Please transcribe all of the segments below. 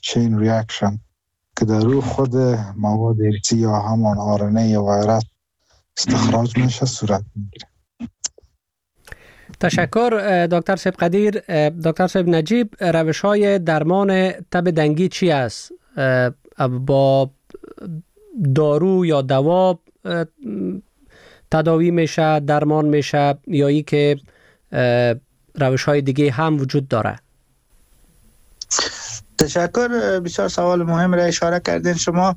چین ریاکشن که در روی خود مواد ارثی یا همان آرنه ویروس استخراج میشه صورت میگیره. تشکر دکتر صاحب قدیر. دکتر صاحب نجیب، روش های درمان تب دنگی چی است؟ با دارو یا دوا تداوی میشه، درمان میشه، یا ای که روش های دیگه هم وجود داره؟ تشکر، بسیار سوال مهم را اشاره کردین.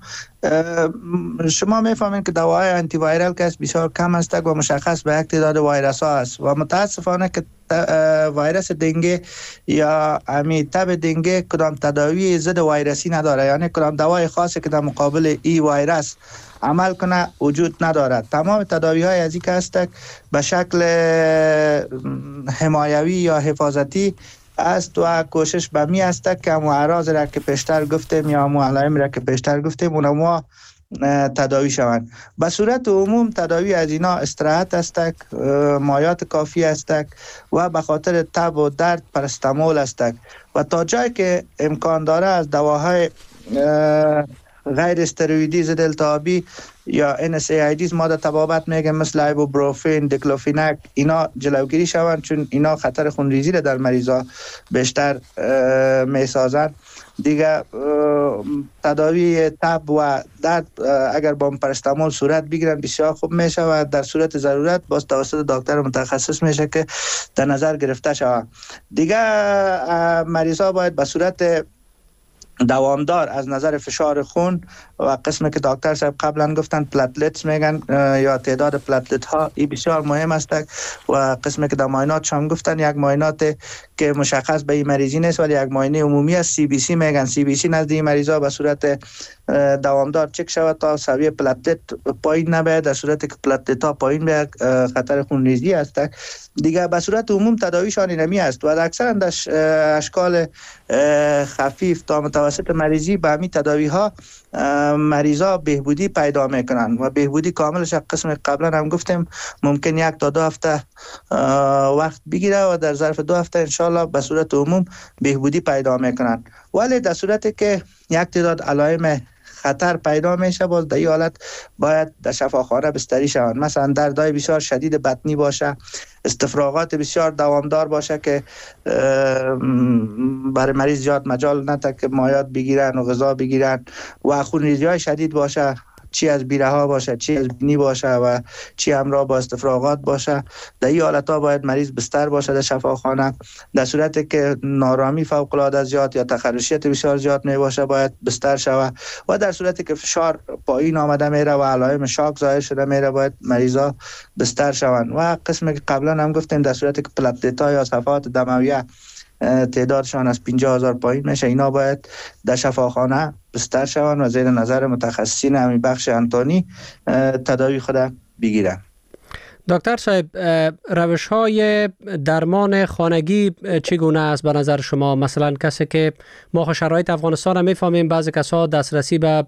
شما میفهمین که دواهای آنتی وایرال که بسیار کم است و مشخص به یک تعداد ویروس ها است و متاسفانه که ویروس دنگه یا تب دنگه کدام تداوی ضد ویروسی نداره، یعنی کدام دوای خاصی که در مقابل ای ویروس عمل کنه وجود ندارد. تمام تداوی های از این که است به شکل حمایوی یا حفاظتی است و کوشش به می است که همو اعراض را که پیشتر گفتیم یا همو علائم را که پیشتر گفتیم اونها تداوی شوند. به صورت عموم تداوی از اینا استراحت است، مایات کافی است و به خاطر تب و درد پرستامول است و تا جایی که امکان داره از دواهای غیر استروئیدی ضد التهابی یا NSAIDs ما در طبابت میگیم مثل ایبوپروفن، دیکلوفیناک، اینا جلوگیری شوند، چون اینا خطر خونریزی را در مریضا بیشتر میسازند. دیگه تداوی تب و درد اگر با پاراسیتامول صورت بگیرن بسیار خوب میشه و در صورت ضرورت باز توسط دکتر متخصص میشه که در نظر گرفته شود. دیگه مریضا باید به صورت دوامدار از نظر فشار خون و قسمی که دکتر صاحب قبلا گفتن پلتلتس میگن یا تعداد پلتلت ها، این بسیار مهم است و قسمی که در معاینات هم گفتن یک معاینات که مشخص به این مریضی نیست ولی یک معاینه عمومی است، CBC میگن. CBC نزد این مریضا به صورت دوامدار چک شود تا سویه پلتلت پایین نباید، در صورتی که پلتلت ها پایین بیاد خطر خونریزی است. دیگه به صورت عموم تداویشان اینمی است و اکثرا اشکال خفیف تا متوسط مریضی به همین تداوی ها مریضا بهبودی پیدا میکنن و بهبودی کاملش قسم قبلا هم گفتیم ممکن 1 تا 2 هفته وقت بگیره و در ظرف 2 هفته انشالله به صورت عموم بهبودی پیدا میکنن. ولی در صورتی که یک تعداد علائم خطر پیدا میشه باز در این حالت باید در شفاخانه بستری شوند. مثلا دردهای بسیار شدید بطنی باشه، استفراغات بسیار دوامدار باشه که برای مریض زیاد مجال نده که مایات بگیرن و غذا بگیرن و خونریزی های شدید باشه، چی از بیره ها باشه، چی از بینی باشه و چی همراه با استفراغات باشه. در این حالت ها باید مریض بستر باشه در شفاخانه. در صورتی که نارامی فوق العاده زیاد یا تخرشیت بسیار زیاد می باشه باید بستر شود و در صورتی که فشار پایین آمده میره و علائم شاک ظاهر شده میره باید مریضا بستر شوند. و قسمی که قبلا هم گفتیم در صورتی که پلتلت ها یا صفحات دمویه تعدادشان از 50,000 پایین میشه اینا باید در شفاخانه بستر شوند و زیر نظر متخصصین همین بخش انتونی تداوی خود بگیرن. دکتر صاحب، روش های درمان خانگی چگونه است به نظر شما؟ مثلا کسی که ما شرایط افغانستان هم میفهمیم بعضی کسا دسترسی به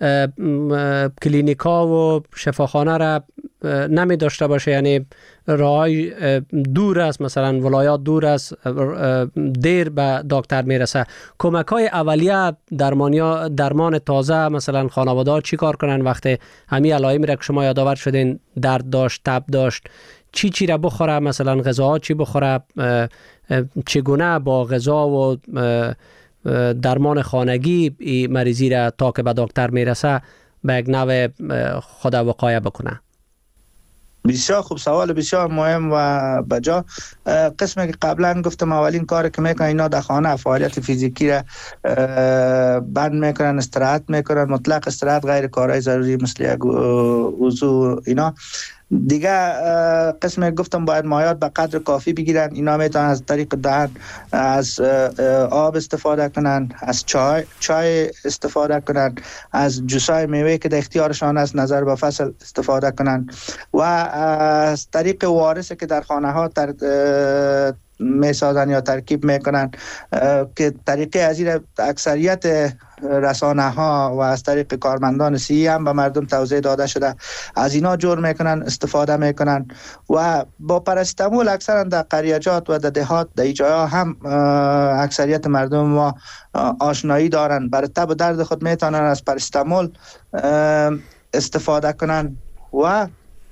کلینیکا و شفاخانه را نمی داشته باشه، یعنی راهی دور است، مثلا ولایات دور است، دیر به دکتر میرسه. کمک های اولیه درمان تازه مثلا خانواده چی کار کنن وقتی همین علائم را که شما یادآور شدین، درد داشت، تب داشت، چی را بخوره، مثلا غذاها چی بخوره، چگونه با غذا و درمان خانگی مریضی را تا که به دکتر میرسه به یک نوع خود وقایه بکنه؟ بسیار خوب، سوال بسیار مهم و بجا. قسمی که قبلا گفتم اولین کار که میکنن اینا در خانه فعالیت فیزیکی را بند میکنن، استراحت میکنن، مطلق استراحت، غیر کارهای ضروری مثل یک وضو اینا. دیگه قسم گفتم باید مایات به قدر کافی بگیرن. اینا میتونن از طریق دهن از آب استفاده کنن، از چای استفاده کنن، از جوسای میوه که در اختیارشان است نظر به فصل استفاده کنن و از طریق وارثه که در خانه ها میسازن یا ترکیب میکنن که طریقه از این اکثریت رسانه ها و از طریق کارمندان صحی هم به مردم توضیح داده شده، از اینا جور میکنن، استفاده میکنن و با پاراستامول اکثرا در قریجات و در دهات در جاها هم اکثریت مردم ما آشنایی دارن. برای تب و درد خود میتونن از پاراستامول استفاده کنن و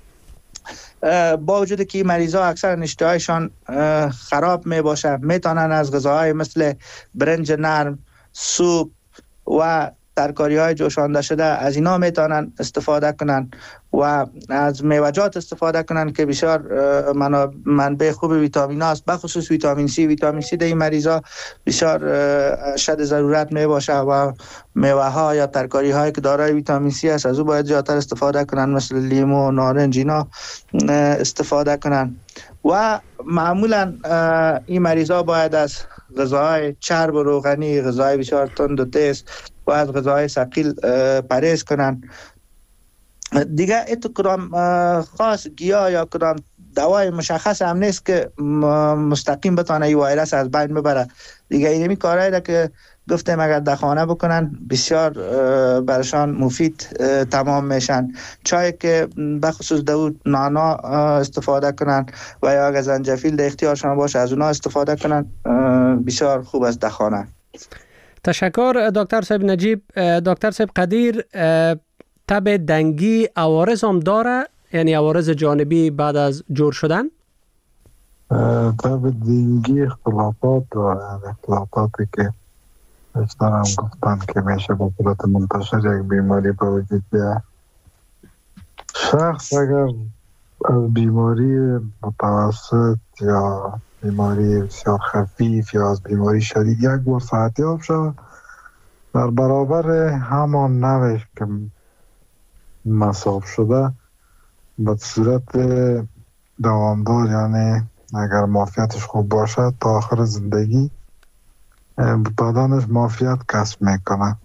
با وجود که مریضا اکثر اشتهایشان خراب می باشه، میتونن از غذاهای مثل برنج نرم، سوپ و ترکاری های جوشانده شده از اینا میتونن استفاده کنن و از میوجات استفاده کنن که بسیار منبع خوب ویتامین است، بخصوص ویتامین سی. ویتامین سی در این مریضا بسیار شد ضرورت می باشه و میوه ها یا ترکاری هایی که دارای ویتامین سی است از او باید زیادتر استفاده کنن، مثل لیمو، نارنج اینا استفاده کنن. و معمولا این مریضا باید از غذاهای چرب و روغنی، غذاهای بسیار تند و تیز و از غذاهای ثقیل پرهیز کنن. دیگه ایتو کدام خاص گیاه یا کدام دوای مشخص هم نیست که مستقیم بتانه این ویروس از بین ببره. دیگه اینمی کارهایی که گفتیم اگر در خانه بکنن بسیار برشان مفید تمام میشن. چای که بخصوص داود نانا استفاده کنن و یا اگر زنجفیل در اختیارشان باشه از اونا استفاده کنن، بسیار خوب است در خانه. تشکر دکتر صاحب نجیب. دکتر صاحب قدیر، تب دنگی عوارض هم داره، یعنی عوارض جانبی بعد از جور شدن؟ تب دنگی اختلافات داره، اختلافاتی که بیشتر هم گفتن که میشه با صورت منتشر یک بیماری به وجود بیاد. شخص اگر از بیماری متوسط یا بیماری بسیار خفیف یا از بیماری شدید یک بار صحتیاب شود، در برابر همان نوش که مصاب شده به صورت دوامدار، یعنی اگر معافیتش خوب باشه تا آخر زندگی بدنش معافیت کسب میکنه،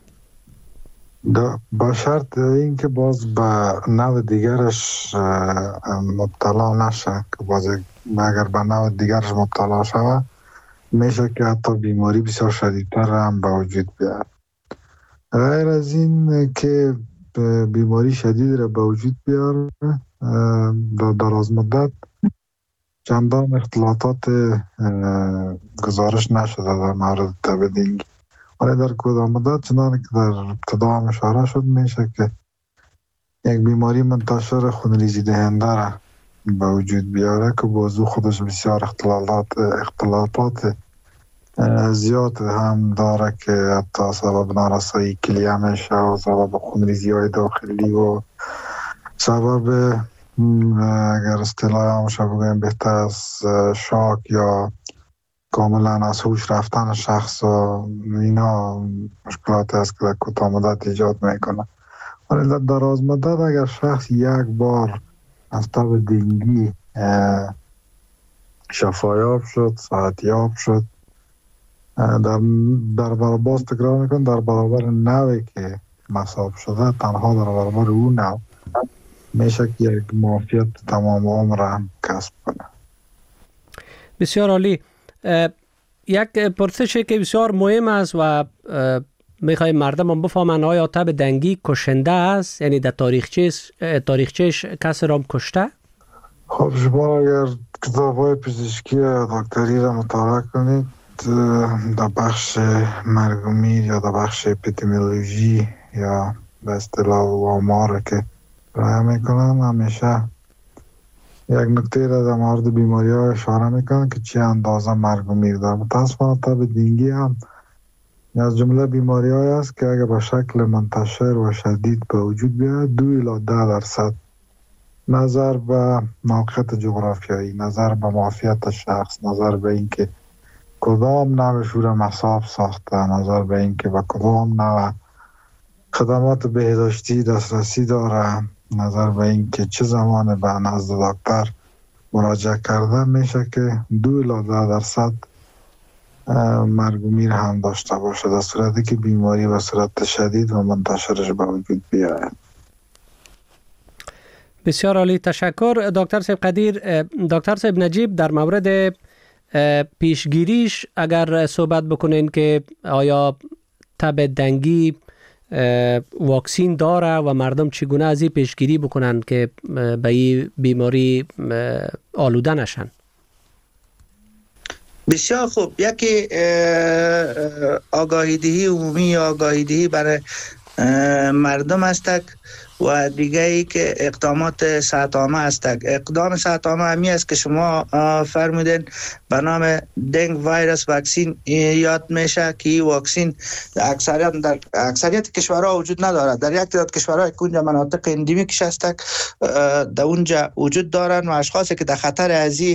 با شرط اینکه باز به نوع دیگرش مبتلا نشه، که باز اگر به نوع دیگرش مبتلا شود میشه که حتی بیماری بسیار شدیدتر هم به وجود بیاد. غیر از این که بیماری شدید را به وجود بیاره در دراز مدت چندان اختلاطات گزارش نشده در مورد تب دنگی، ولی در کوتاه مدت چنانکه که در ابتدا هم اشاره شد میشه که یک بیماری منتشر خونریزی دهنده را به وجود بیاره که بازو خودش بسیار اختلاطات زیاد هم داره که حتی سبب نارسایی کلیه میشه و سبب خونریزی های داخلی و سبب اگر اصطلاح همشه بگویم بهتر از شاک یا کاملا از هوش رفتن شخص و اینا مشکلاتی است که در کوتاه مدت ایجاد میکنه. ولی در دراز مدت اگر شخص یک بار از تب دنگی شفایاب شد، صحتیاب شد، در برابر تکرار میکن در برابر نوعی که مصاب شده، تنها در برابر اون نوع میشه که یک معافیت تمام عمر هم کسب کنه. بسیار عالی. یک پرسشی که بسیار مهم است و میخوایم مردم هم بفهمن، آیا تب دنگی کشنده است؟ یعنی در تاریخچهش کسی را کشته؟ خب شما اگر کتاب‌های پزشکی و دکتری را مطالعه کنید، در بخش مرگ و میر یا در بخش اپیدمیولوژی یا به اصطلاح آمار که راه میکنن، همیشه یک نکته را در مورد بیماری ها اشاره میکنن که چه اندازه مرگ و میر داره. متاسفانه تب دنگی هم از جمله بیماری های است که اگر به شکل منتشر و شدید به وجود بیاد 2-10% نظر به موقعیت جغرافیایی، نظر به معافیت شخص، نظر به اینکه کدام نوع شور مصاب ساخته، نظر به اینکه به کدام نوع خدمات بهداشتی دسترسی داره، نظر به اینکه چه زمان به نزد دکتر مراجعه کرده، میشه که 2-10% مرگ و میر هم داشته باشه در صورتی که بیماری به صورت شدید و منتشرش به وجود بیاید. بسیار عالی، تشکر دکتر صاحب قدیر. دکتر صاحب نجیب، در مورد پیشگیریش اگر صحبت بکنین که آیا تب دنگی واکسین داره و مردم چگونه از این پیشگیری بکنن که به این بیماری آلوده نشن؟ بسیار خوب. یکی آگاهی دهی عمومی، آگاهی دهی برای مردم است و دیگه ای که اقدامات صحت‌عامه است. اقدام صحت‌عامه همی است که شما فرمودین به نام دنگ ویروس واکسین یاد میشه که این واکسین در اکثریت کشورها وجود ندارد. در یک تعداد کشورها که اونجا مناطق اندمیکش است در اونجا وجود دارن و اشخاصی که در خطر از این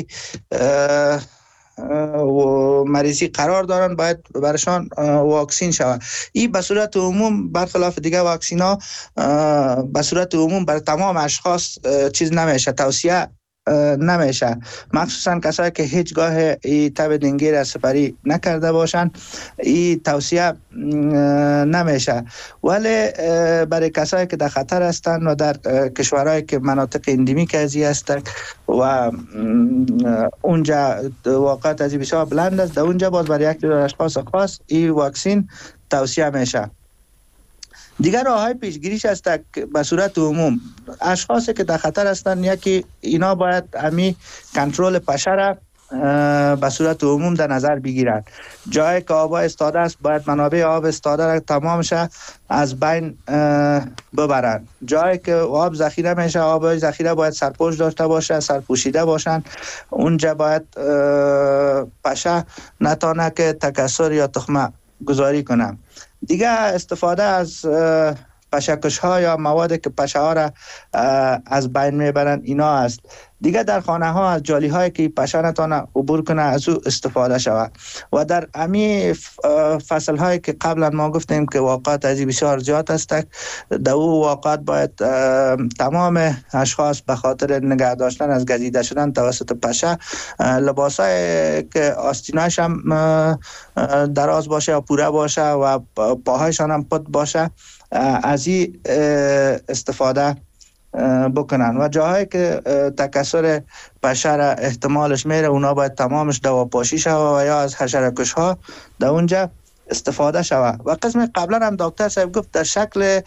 و مریضی قرار دارن باید برشان واکسین شود. این به صورت عموم برخلاف دیگه واکسین ها به صورت عموم بر تمام اشخاص چیز نمیشه، توصیه نمیشه، مخصوصا کسایی که هیچگاه این تب دنگی را سپری نکرده باشن این توصیه نمیشه. ولی برای کسایی که در خطر هستند و در کشورهایی که مناطق اندمیک ازی هستند و اونجا واقعیت ازی بسیار بلند است، در اونجا باز برای یک اشخاص خاص این واکسین توصیه میشه. دیگر راه‌های پیشگیریش است به صورت عموم اشخاصی که در خطر هستند یکی اینا باید امی کنترل پشه را به صورت عموم در نظر بگیرند. جایی که آب استاده است باید منابع آب استاده را تمامش از بین ببرند. جایی که آب ذخیره میشه آب ذخیره باید سرپوش داشته باشه، سرپوشیده باشند. اونجا باید پشه نتانه که تکثر یا تخمه گذاری کنه. دیگه استفاده از پشه‌کش ها یا مواد که پشه ها را از بین میبرند اینا است. دیگه در خانه ها از جالی هایی که پشه نتانه عبور کنه از او استفاده شود و در امی فصل هایی که قبلا ما گفتیم که واقعات ازی بسیار زیاد است در او واقعات باید تمام اشخاص به خاطر نگه داشتن از گزیده شدن توسط پشه لباس های که آستینایش هم دراز باشه یا پوره باشه و پاهایشان هم پد باشه از این استفاده بکنن و جاهایی که تکثر پشه را احتمالش میره اونا باید تمامش دواپاشی شود و یا از حشره‌کش ها در اونجا استفاده شود. و قسم قبلا هم دکتر صاحب گفت در شکل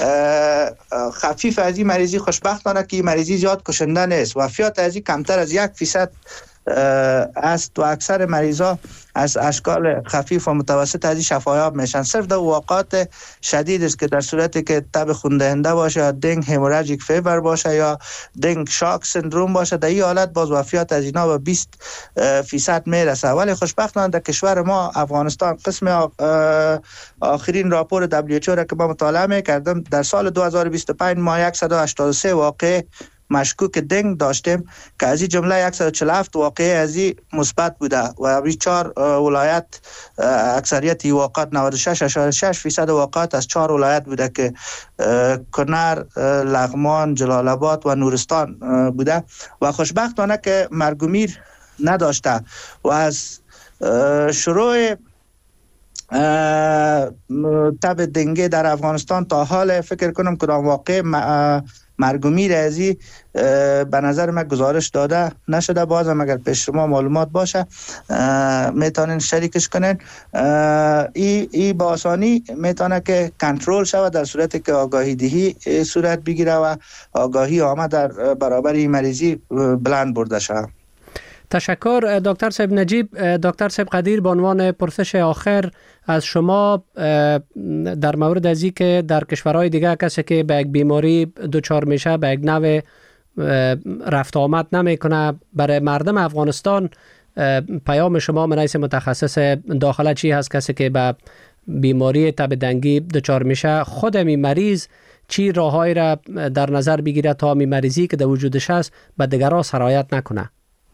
خفیف از این مریضی خوشبختانه که این مریضی زیاد کشنده نیست، وفیات از این کمتر از 1% است و اکثر مریضا از اشکال خفیف و متوسط از شفایاب میشن. صرف در واقعات شدید است که در صورتی که تب خون‌دهنده باشه یا دنگ هموراژیک فیبر باشه یا دنگ شاک سندروم باشه در این حالت باز وفیات از اینا به 20% میرسه. ولی خوشبختانه در کشور ما افغانستان قسم آخرین راپور WHO را که ما مطالعه میکردم در سال 2025 ما 183 واقع مشکوک دنگ داشتیم که از این جمله 147 واقعه از این مثبت بوده و این 4 ولایت اکثریت واقعات 96.6% واقعات از 4 ولایت بوده که کنر، لغمان، جلال آباد و نورستان بوده و خوشبختانه که مرگ و میر نداشته و از شروع تب دنگی در افغانستان تا حال فکر کنم کدام واقع مرگ و میر ازی به نظر من گزارش داده نشده. بازم اگر پیش شما معلومات باشه میتونین شریکش کنین. ای با آسانی میتونه که کنترل شود در صورتی که آگاهی دهی صورت بگیره و آگاهی عامه در برابر این مریضی بلند برده شود. تشکر دکتر صاحب نجیب. دکتر صاحب قدیر به عنوان پرسش آخر از شما در مورد از این که در کشورهای دیگه کسی که به یک بیماری دچار میشه به یک نوع رفت آمد نمیکنه، برای مردم افغانستان پیام شما من حیث متخصص داخله چی هست؟ کسی که به بیماری تب دنگی دچار میشه خود می مریض چی راههایی را در نظر بگیره تا می مریضی که در وجودش هست به دیگران سرایت نکنه؟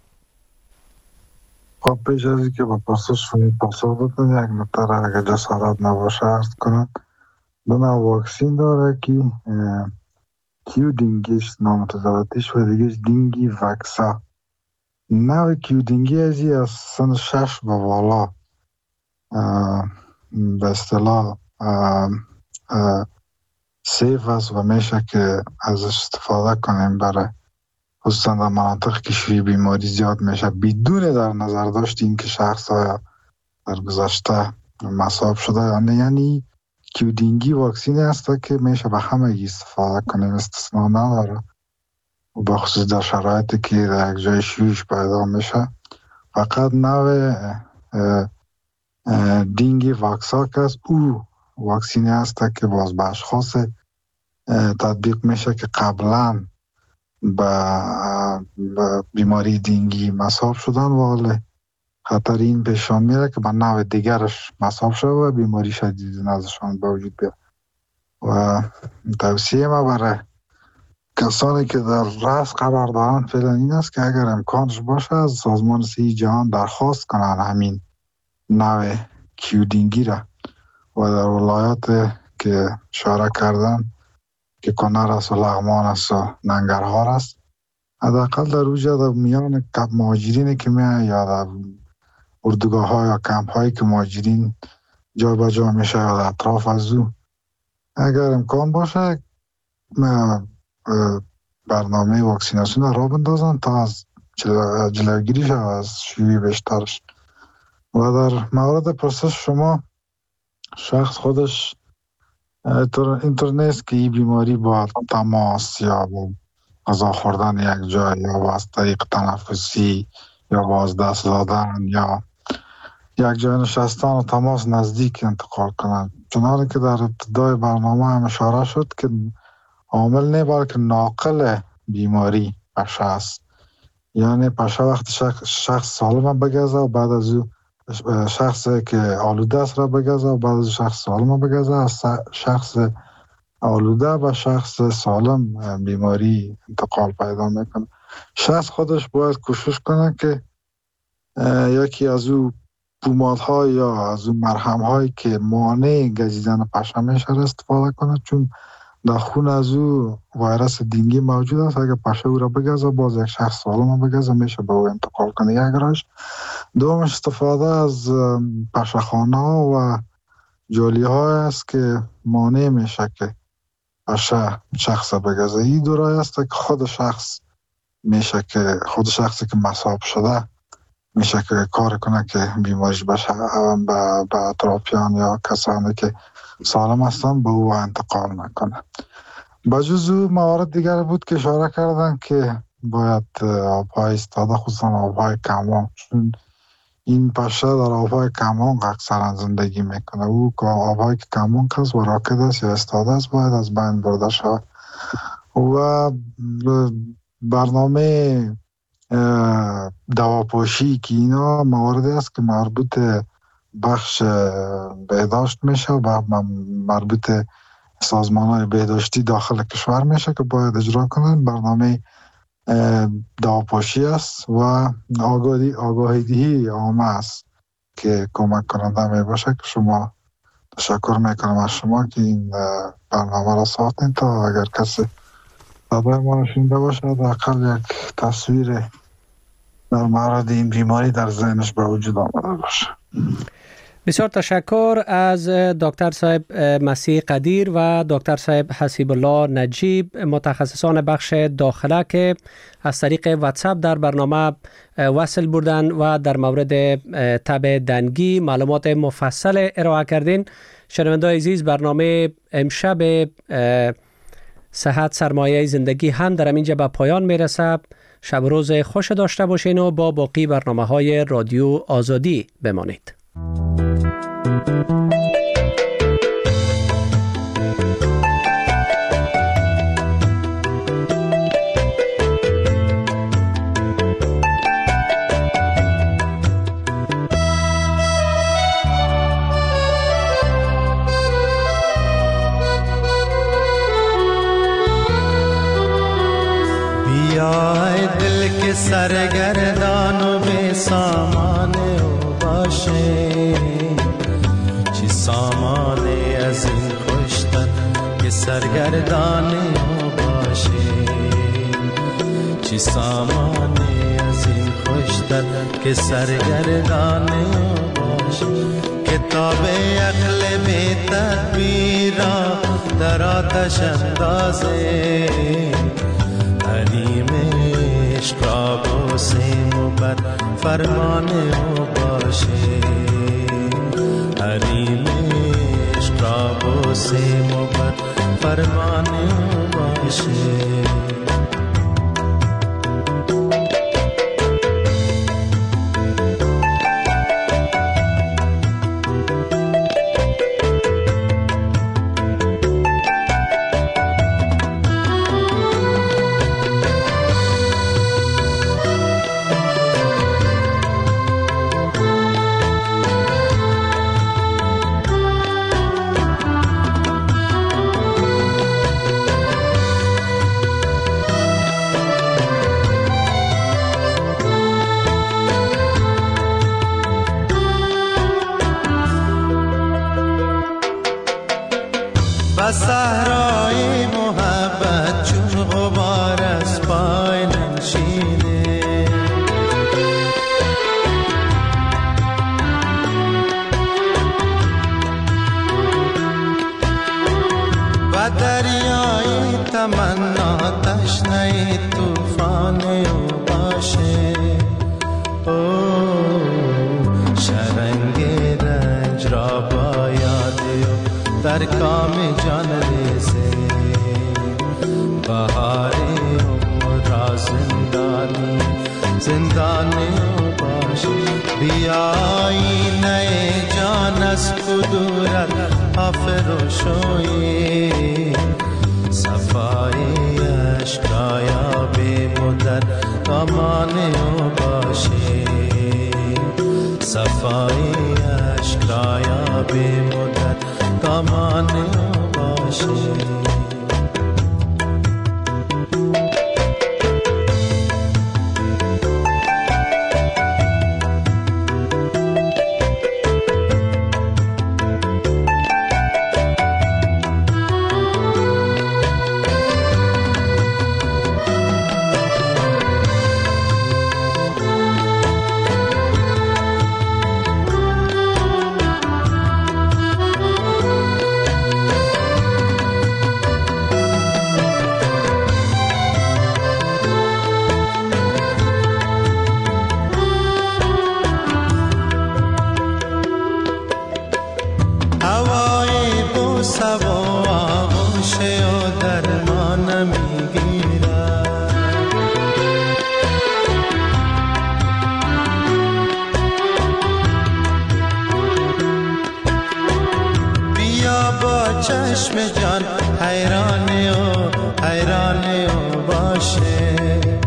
خب پیش از اینکه با پرسش پاسخ بکنم یک نکته اگر جسارت نباشه عرض کنم. دو نوع واکسین داره که کیو دینگیش نام متضادیش و دیگهش دینگی وکسا. نوع کیو دینگی از سن 6 به بالا به اصطلاح سیف است و میشه که از استفاده کنیم برای خصوصا در مناطق که شیوع بیماری زیاد میشه بدون در نظر داشت این که شخص ها در گذشته مصاب شده یعنی کیودینگی واکسینی هست که میشه به همه استفاده کنیم، استثناء نداره، با خصوص در شرایطی که در یک جای شیوعش پیدا میشه. فقط نوع دینگی واکسا که است او واکسینی هست که باز به اشخاص تطبیق میشه که قبلا به بیماری دینگی مصاب شدن ولی خطر این پیشان میره که به نوع دیگرش مصاب شده و بیماری شدید نزدشان به وجود بیاد. و توصیه ما برای کسانی که در رأس قرار دارن فعلا این است که اگر امکانش باشه از سازمان صحت جهان درخواست کنن همین نوع کیودینگی را و در ولایات که اشاره کردن که کنر است و لغمان است و ننگرهار است، حداقل در اوجه در میان مهاجرینی که میان یا در اردوگاه ها یا کمپ هایی که مهاجرین جا به جا میشه یا در اطراف از او اگر امکان باشه برنامه واکسیناسیون را بندازن تا از جلوگیری شود از شیوع بیشترش. و در مورد پرسش شما، شخص خودش اینطور نیست که این بیماری با تماس یا با غذا خوردن یک جای یا با از طریق تنفسی یا با از دست دادن یا یک جای نشستن و تماس نزدیک انتقال کنند. چنانکه که در ابتدای برنامه هم اشاره شد که عامل نه بلکه ناقل بیماری پشه است. یعنی پشه وقتی شخص سالم بگذه و بعد از او شخصی که آلوده است را بگذه و بعد از شخص سالم بگذه، از شخص آلوده به شخص سالم بیماری انتقال پیدا میکنه. شخص خودش باید کوشش کنه که یکی از او پومادها یا از او مرهم‌هایی که مانع گزیدن پشه میشه استفاده کنه، چون در خون از او ویروس دینگی موجود است. اگر پشه او را بگذه باز یک شخص سالم بگذه میشه به او انتقال کنه. یک راهش. دومش استفاده از پشه‌خانه و جالی های است که مانع میشه که پشه شخص بگذه. این دو راه است که خود شخص میشه که خود شخصی که مصاب شده میشه که کار کنه که بیماریش به اطرافیان یا کسانی که سالم هستن به او انتقال نکنه. بجز او موارد دیگر بود که اشاره کردن که باید آبهای استاده، خصوصا آبهای کمان، چون این پشه در آبهای کمان اکثرا زندگی میکنه. او که آبهای که کمان کس و راکد است یا استاده است باید از بین برده شود. و برنامه دواپاشی که اینا مواردی است که مربوط بخش بهداشت میشه و مربوط سازمان‌های بهداشتی داخل کشور میشه که باید اجرا کنن. برنامه دواپاشی است و آگاهی‌دهی عامه است که کمک کننده می باشه که شما تشکر میکنم از شما که این برنامه را ساختین تا اگر کسی صدای ما را شنیده باشه حداقل یک تصویر در مورد این بیماری در ذهنش به وجود آمده باشه. بسیار تشکر از دکتر صاحب مسیح قدیر و دکتر صاحب حسیب الله نجیب، متخصصان بخش داخله که از طریق واتساپ در برنامه وصل بودن و در مورد تب دنگی معلومات مفصل ارائه کردین. شنوندگان عزیز، برنامه امشب صحت سرمایه زندگی هم در اینجا به پایان میرسه. شب روز خوش داشته باشین و با باقی برنامه‌های رادیو آزادی بمانید. بیای دل کے سرگردان و بے سامان او باشه، چی سامان از این خوشتر که سرگردان او باشه، چی سامان از این خوشتر که سرگردان او باشه. کتاب عقل بی تدبیرا در آتش اندازه حریم عشق را بوسیم و بر فرمان او باشه حریم عشق را بوسیم و بر فرمان او باشه صحرای محبت چون غبار از پای ننشینه و دریای تمنا تشنه طوفان او باشه شرنگ رنج را باید در کام جان ریزه بهار عمر را زندانی باشه بیایی نئے جان از کدورت آفروشوی صفای عشق را یابی مدر امان او باشه صفای عشق را یابی مدر کامان باشه چشم جان حیران او باشه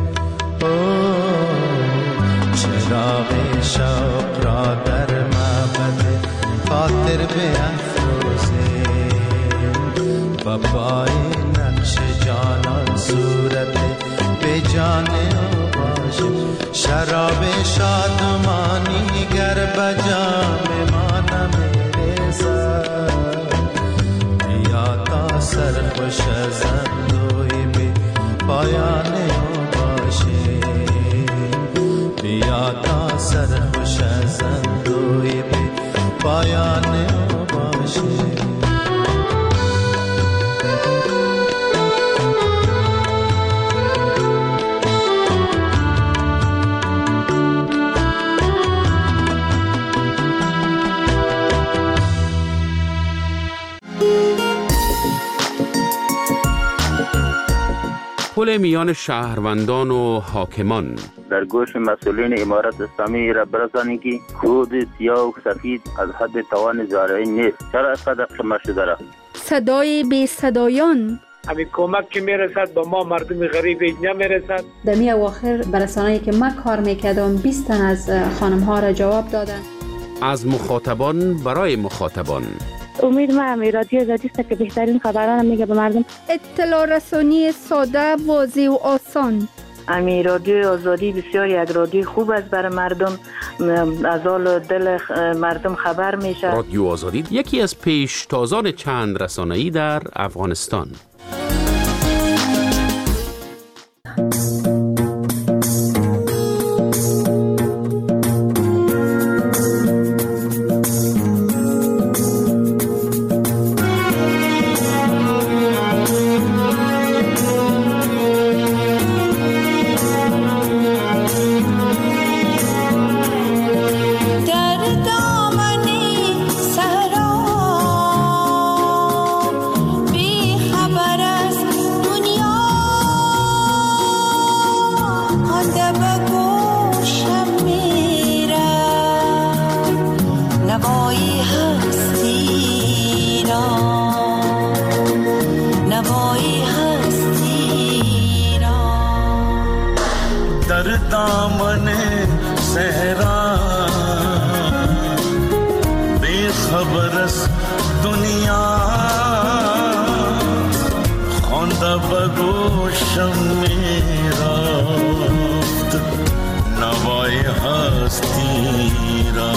چراغ شوق را در معبد خاطر بیفروزه و پای نقش جانان صورت به جان او باشه شراب شادمانی گر بجام ما نمیرسد سرخوش زندوی بی پایان او باشه بیا تا سرخوش زندوی بی پایان او باشه پل میان شهروندان و حاکمان در گوش مسئولین امارت اسلامی را برسانید که خود سیاه و سفید از حد توان زارعی نیست. چرا اینقدر قمه شده را؟ صدای بی صدایان همین کمک که میرسد به ما مردم غریب نمیرسد. در می اواخر برسانه‌ای که من کار میکردم 20 تن از خانم ها را جواب دادن. از مخاطبان برای مخاطبان. امید من رادیو آزادی است که بهترین خبران میگه به مردم. اطلاع رسانی ساده، واضح و آسان. امی رادیو آزادی بسیار یک رادیو خوب است برای مردم، از حال دل مردم خبر میشه. رادیو آزادی یکی از پیشتازان چند رسانه‌ای در افغانستان. दामन सहरा बेखबरस दुनिया खोंदा बगोशम मेरा नवाए हस्ती रा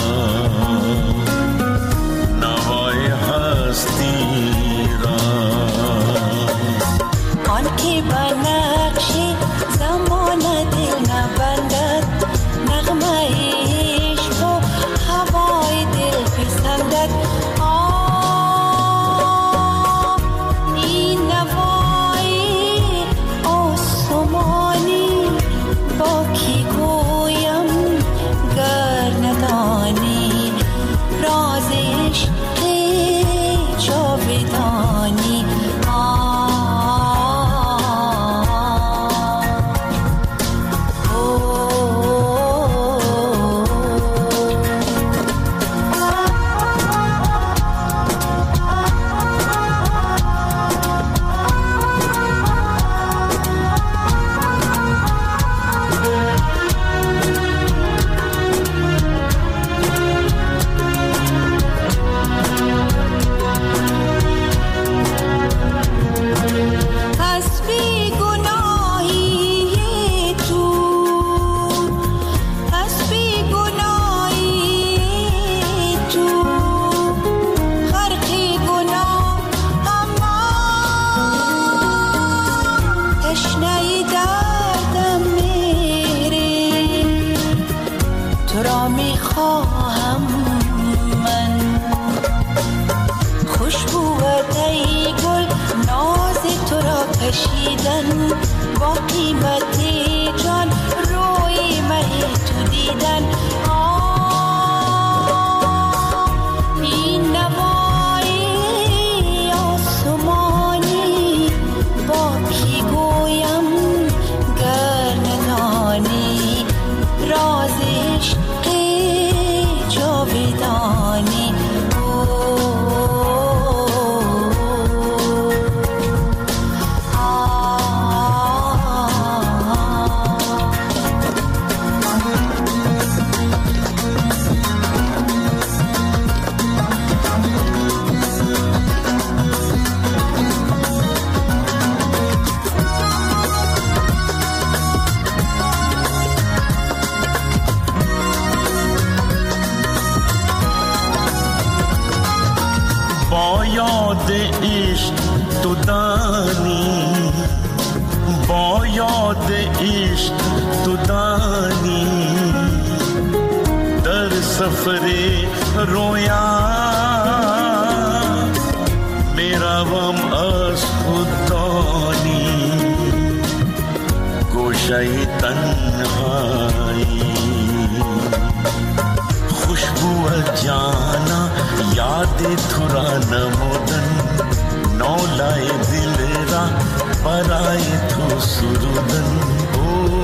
नवाए हस्ती रा आंखें बनक्शे ज़माना दिल न बंदत नगमाए इश्क़ हवाए दिल फिसलत नी नवाए आसमानी बाकी गोयम गर नदानी राज़ इश्क़ जावेदानी با قیمت جان روی مه تو دیدن این نوای آسمانی با کی گویم گر ندانی راز عشق جاودانی یاد عشق تو دانی با یاد عشق تو دانی در سفر رویا میروم از خوددانی گوشه تنهایی خوشبو جانا याद थुरा नमोदन नौलाए दिल रा पराए थो सुरुदन ओ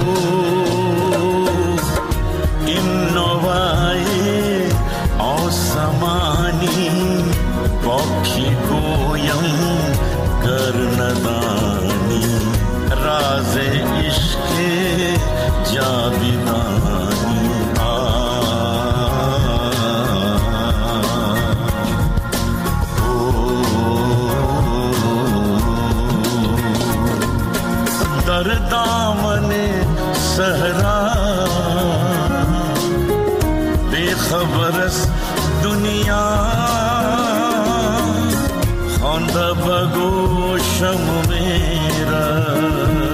इन नवाए औसमानी पक्षी गोयम करनदानी राज़े इश्क़ जाविदानी दर दामने सहरा बेखबरस दुनिया खांदा बगोशम मेरा